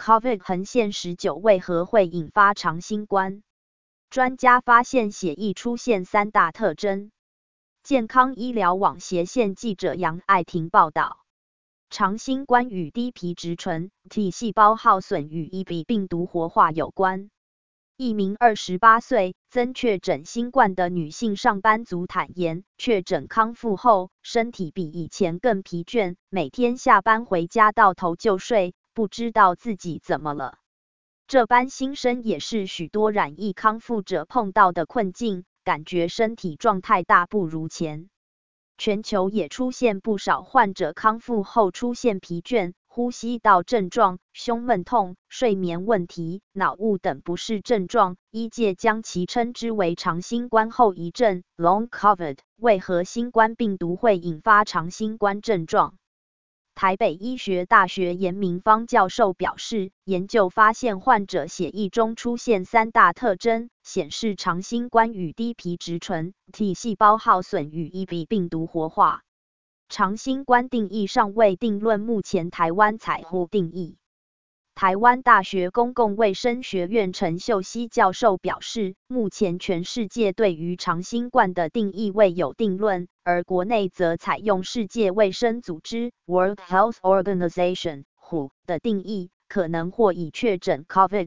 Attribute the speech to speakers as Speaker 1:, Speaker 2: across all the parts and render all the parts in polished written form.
Speaker 1: COVID-19 为何会引发长新冠？专家发现血液出现3大特征。健康医疗网斜线记者杨爱婷报道。长新冠与低皮质醇 T 细胞耗损与 EB 病毒活化有关。一名28岁曾确诊新冠的女性上班族坦言，确诊康复后，身体比以前更疲倦，每天下班回家到头就睡，不知道自己怎么了。这般心声也是许多染疫康复者碰到的困境，感觉身体状态大不如前。全球也出现不少患者康复后出现疲倦、呼吸道症状、胸闷痛、睡眠问题、脑雾等不适症状，医界将其称之为长新冠后遗症 （Long COVID）。为何新冠病毒会引发长新冠症状？台北医学大学严明芳教授表示，研究发现患者血液中出现3大特征，显示长新冠与低皮质醇 T 细胞耗损与 EB 病毒活化。长新冠定义尚未定论，目前台湾采互定义。台湾大学公共卫生学院陈秀熙教授表示，目前全世界对于长新冠的定义未有定论，而国内则采用世界卫生组织 World Health Organization WHO 的定义，可能或已确诊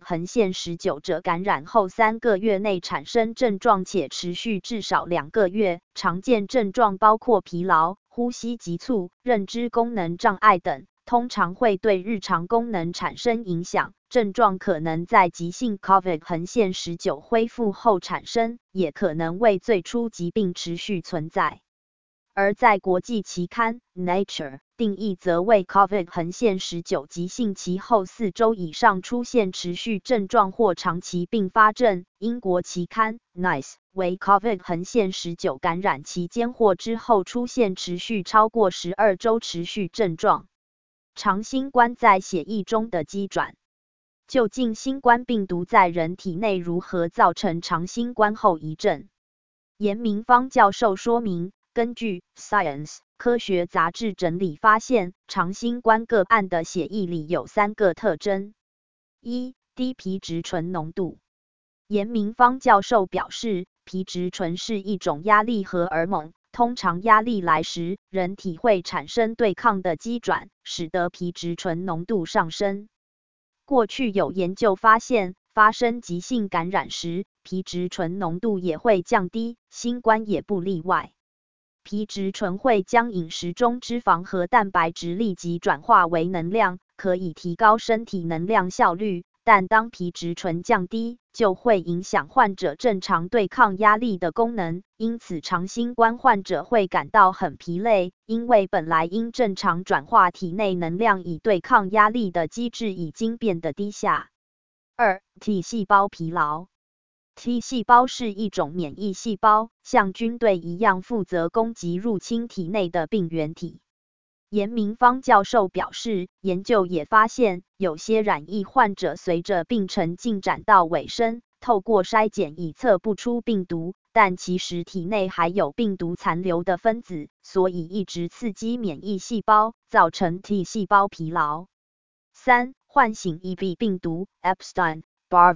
Speaker 1: COVID-19 者感染后3个月内产生症状且持续至少2个月，常见症状包括疲劳、呼吸急促、认知功能障碍等。通常会对日常功能产生影响，症状可能在急性 COVID-19 恢复后产生，也可能为最初疾病持续存在。而在国际期刊 Nature 定义则为 COVID-19 急性期后4周以上出现持续症状或长期并发症，英国期刊 NICE 为 COVID-19 感染期间或之后出现持续超过12周持续症状。长新冠在血液中的机转，究竟新冠病毒在人体内如何造成长新冠后遗症？严明芳教授说明，根据 Science 科学杂志整理发现，长新冠个案的血液里有3个特征。1、低皮质醇浓度。严明芳教授表示，皮质醇是一种压力荷尔蒙。通常压力来时，人体会产生对抗的机转，使得皮质醇浓度上升。过去有研究发现，发生急性感染时，皮质醇浓度也会降低，新冠也不例外。皮质醇会将饮食中脂肪和蛋白质立即转化为能量，可以提高身体能量效率。但当皮质醇降低，就会影响患者正常对抗压力的功能，因此长新冠患者会感到很疲累，因为本来应正常转化体内能量以对抗压力的机制已经变得低下。2、T 细胞疲劳。T 细胞是一种免疫细胞，像军队一样负责攻击入侵体内的病原体。严明芳教授表示，研究也发现，有些染疫患者随着病程进展到尾声，透过筛检已测不出病毒，但其实体内还有病毒残留的分子，所以一直刺激免疫细胞，造成 T 细胞疲劳。3、唤醒 EB 病毒 Epstein-Barr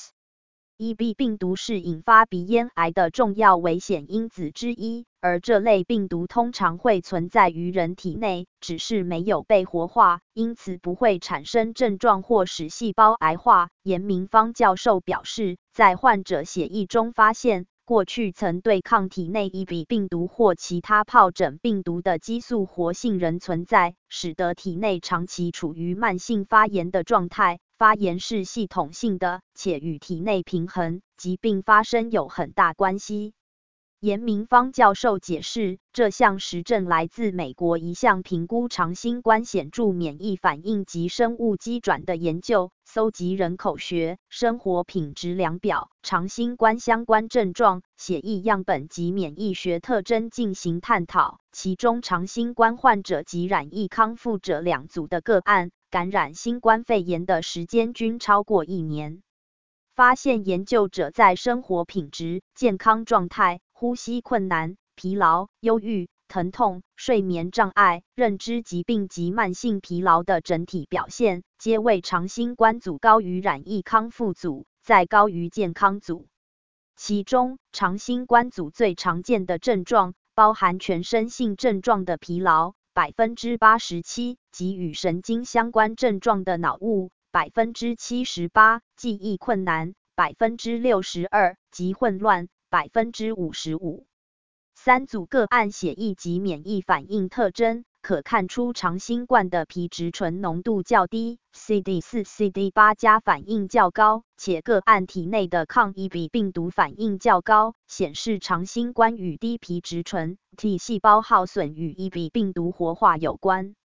Speaker 1: virus。EB 病毒是引发鼻咽癌的重要危险因子之一，而这类病毒通常会存在于人体内，只是没有被活化，因此不会产生症状或使细胞癌化。严明芳教授表示，在患者血液中发现，过去曾对抗体内 EB 病毒或其他疱疹病毒的激素活性仍存在，使得体内长期处于慢性发炎的状态。发炎是系统性的，且与体内平衡、疾病发生有很大关系。严明芳教授解释，这项实证来自美国一项评估长新冠显著免疫反应及生物机转的研究，搜集人口学、生活品质量表、长新冠相关症状、血液样本及免疫学特征进行探讨，其中长新冠患者及染疫康复者2组的个案，感染新冠肺炎的时间均超过1年。发现研究者在生活品质、健康状态、呼吸困难、疲劳、忧郁、 疼痛、睡眠障碍、认知疾病及慢性疲劳的整体表现，皆为长新冠组高于染疫康复组，再高于健康组。其中，长新冠组最常见的症状包含全身性症状的疲劳 87%， 及与神经相关症状的脑雾 78%， 记忆困难 62%， 及混乱 55%。三组个案血液及免疫反应特征，可看出长新冠的皮质醇浓度较低 ，CD4、CD8 加反应较高，且个案体内的抗EB病毒反应较高，显示长新冠与低皮质醇 T 细胞耗损与EB病毒活化有关。